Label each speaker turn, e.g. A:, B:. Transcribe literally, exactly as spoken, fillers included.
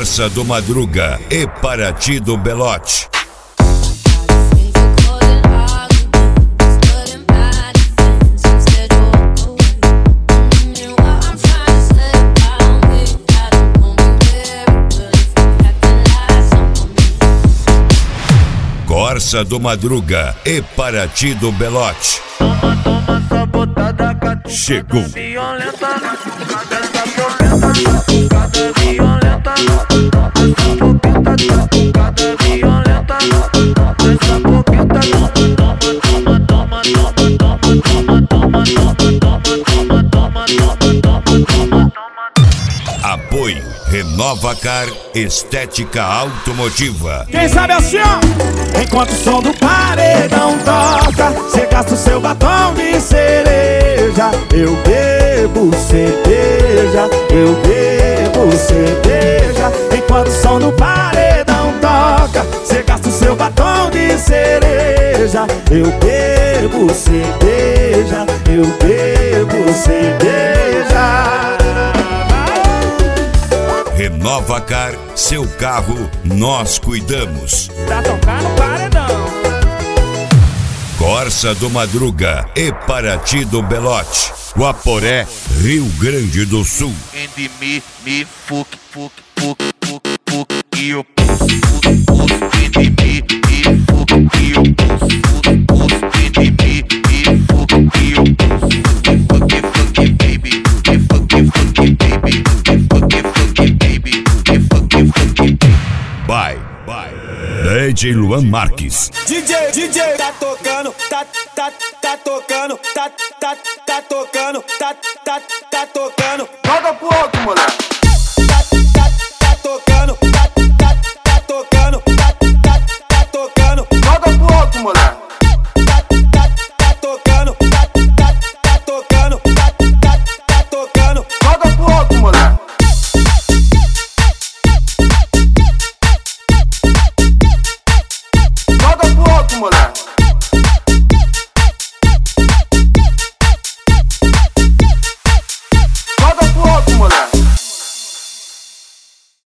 A: Corsa do Madruga e Paraty do Belote. Corsa do Madruga e Paraty do Belote. Chegou. Apoio Renovacar Estética Automotiva.
B: Quem sabe assim, ó. Enquanto o som do paredão toca, cê gasta o seu batom de cereja. Eu bebo cerveja, eu bebo cerveja. Enquanto o som do paredão toca, cê gasta o seu batom de cereja. Eu bebo cerveja, eu bebo cerveja.
A: Renovacar, seu carro, nós cuidamos.
B: Pra tocar no paredão.
A: Corsa do Madruga e Paraty do Belote. Guaporé, Rio Grande do Sul.
C: And me, me, fuck, fuck, fuck, fuck, fuck, eu pus, pus, pus, and me, me, fuck, eu pus, pus, pus, and me, me, fuck, eu pus, fuck, fuck, baby, fuck, fuck, baby, fuck, fuck, baby, fuck, fuck, baby.
A: Bye, bye. D J Luan Marques.
B: D J, D J, tá tocando, tá, tá, tá tocando, tá, tá, tá tocando, tá, tá, tá tocando.
D: Joga pro alto, moleque.
B: Tá, tá, tá tocando, tá, tá, tá tocando, tá, tá, tá tocando.
D: Joga pro alto, moleque.
B: Tá, tá, tá tocando, tá, tá, tá tocando, tá, tá, tá tocando.
D: Joga pro alto, moleque. Joga pro alto, moleque.